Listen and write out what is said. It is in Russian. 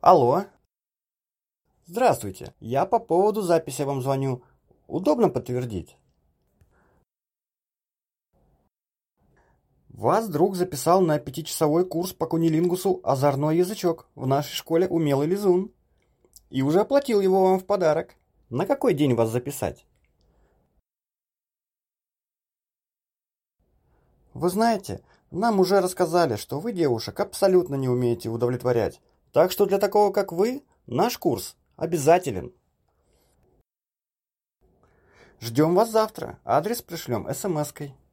Алло. Здравствуйте. Я по поводу записи вам звоню. Удобно подтвердить? Вас друг записал на 5-часовой курс по кунилингусу «Озорной язычок» в нашей школе «Умелый лизун». И уже оплатил его вам в подарок. На какой день вас записать? Вы знаете, нам уже рассказали, что вы девушек абсолютно не умеете удовлетворять. Так что для такого, как вы, наш курс обязателен. Ждем вас завтра. Адрес пришлем смской.